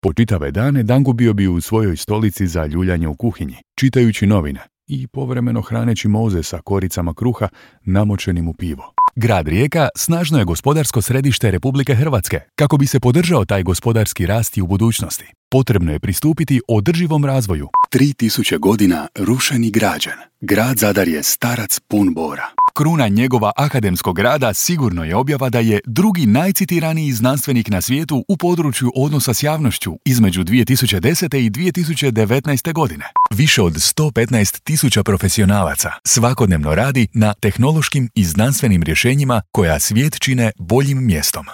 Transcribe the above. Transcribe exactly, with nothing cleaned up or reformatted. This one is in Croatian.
Po čitave dane Dangu bio bi u svojoj stolici za ljuljanje u kuhinji, čitajući novine i povremeno hraneći moze sa koricama kruha namočenim u pivo. Grad Rijeka snažno je gospodarsko središte Republike Hrvatske. Kako bi se podržao taj gospodarski rast i u budućnosti, potrebno je pristupiti održivom razvoju. Tri tisuće godina rušen i građen. Grad Zadar je starac pun bora. Kruna njegova akademskog rada sigurno je objava da je drugi najcitiraniji znanstvenik na svijetu u području odnosa s javnošću između dvije tisuće desete i dvije tisuće devetnaeste godine. Više od sto petnaest tisuća profesionalaca svakodnevno radi na tehnološkim i znanstvenim rješenjima koja svijet čine boljim mjestom.